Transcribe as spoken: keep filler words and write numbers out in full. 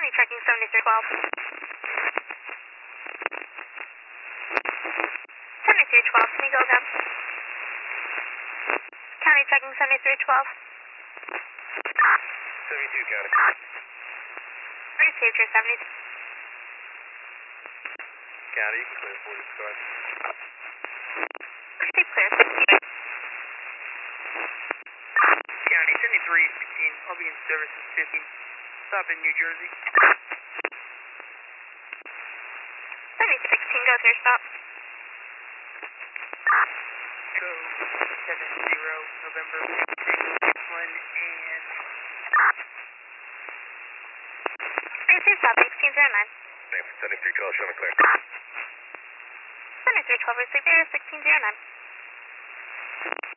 County checking seventy-three twelve. seventy-three twelve, can you go again? County checking seventy-three twelve. seventy-two County. Received your seventy. County, you can clear forty, go ahead. Received clear. County, seventy-three sixteen, I'll be in service at fifteen. Stop in New Jersey. seventy-three sixteen, go through stop. Go seven zero November one and Received stop, sixteen zero nine. Thanks, seventy-three twelve, show me clear. seventy-three twelve, received area sixteen zero nine.